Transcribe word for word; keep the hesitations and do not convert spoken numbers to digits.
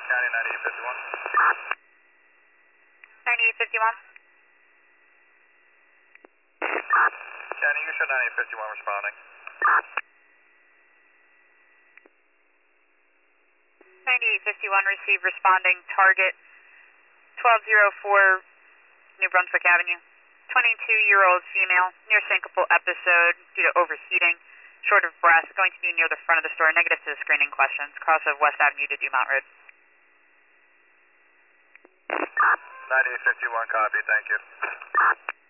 County ninety-eight fifty-one. ninety-eight fifty-one. County, you show ninety-eight fifty-one responding. ninety-eight fifty-one, receive responding target twelve oh four New Brunswick Avenue. twenty-two-year-old female, near syncopal episode due to overheating, short of breath, going to be near the front of the store, negative to the screening questions, cross of West Avenue to Dumont Road. ninety-eight fifty-one, copy, thank you.